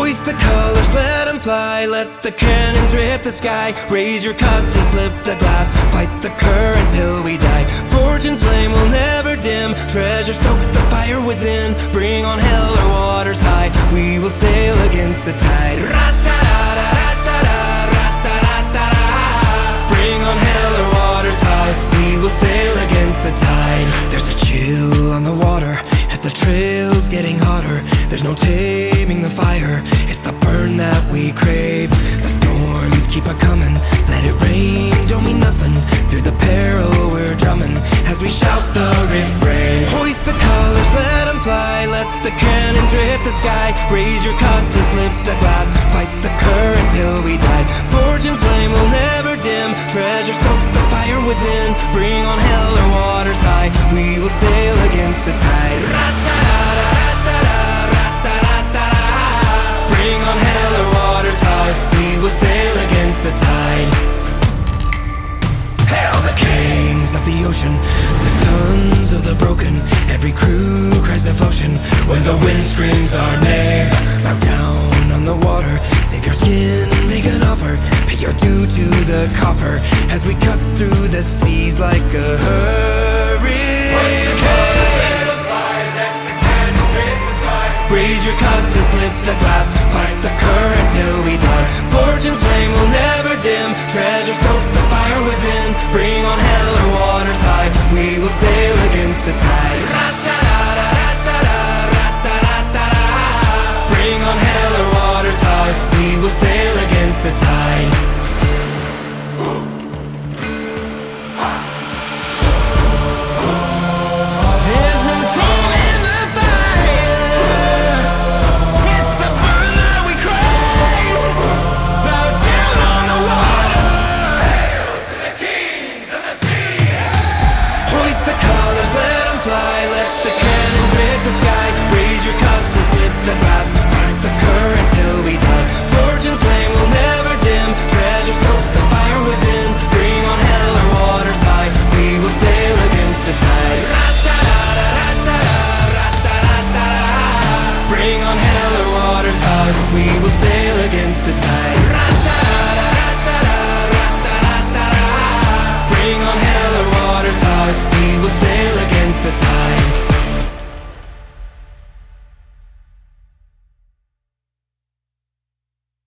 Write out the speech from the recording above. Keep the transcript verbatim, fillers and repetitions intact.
Hoist the colors, let them fly. Let the cannons rip the sky. Raise your cutlass, lift a glass. Fight the current till we die. Fortune's flame will never dim. Treasure stokes the fire within. Bring on hell or waters high. We will sail against the tide. Bring on hell or waters high. We will sail against the tide. There's a chill on the water as the trail's getting hotter. There's no taming the fire. It's the burn that we crave. The storms keep a-comin'. Let it rain, don't mean nothing. Through the peril we're drumming as we shout the refrain. Hoist the colors, let them fly. Let the cannons rip the sky. Raise your cutlass, lift a glass. Fight the current till we die. Fortune's flame will never dim. Treasure stokes the fire within. Bring on hell or waters high. We will sail against the tide. Bring on hell or waters high. We will sail against the tide. Hail the kings of the ocean, the sons of the broken. Every crew cries devotion when the wind screams our name. Bow down on the water, save your skin, make an offer. Pay your due to the coffer as we cut through the seas like a hurricane. Raise your cutlass, lift a glass. Fight the current till we die. Fortune's flame will never dim. Treasure stokes the fire within. Bring on hell or waters high. We will sail against the tide.